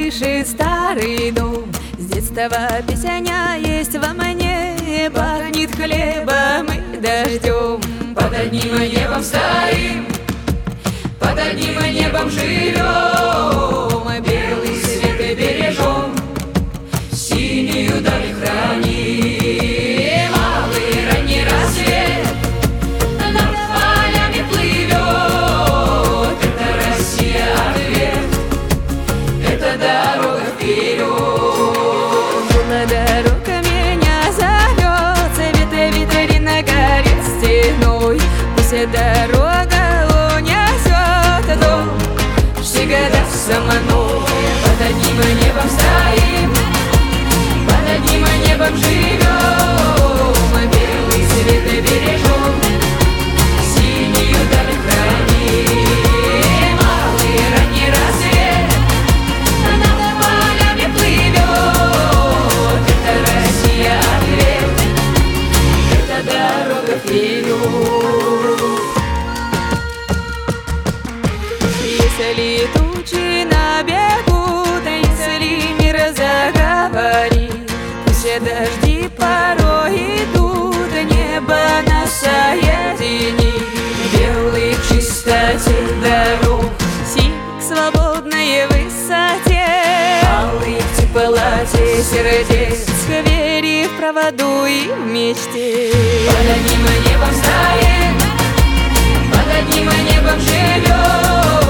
крыши старый дом. С детства песня есть во мне, пахнет хлебом и дождем. Под одним небом стоим, под одним небом живем, белый свет и бережем, синюю даль храним. Малый ранний рассвет над полями плывет. Это Россия ответ, это дорога вперед. Дорога меня зовет, цвет витрина горит стеной. Пусть дорога унесет дом, всегда со мной. Под одним небом стоим, под одним небом живем, белый свет и бережем, синюю даль храним. Малый ранний рассвет над полями плывет. Это Россия ответ, это дорога вперед. Если тучи набегут, если мир заговорит, все дожди порой идут, небо нас соединит. Белый в чистоте дорог, сик к свободной высоте, алый в теплоте сердец, вере в правду и в мечте. Под одним небом стоим, под одним небом живем,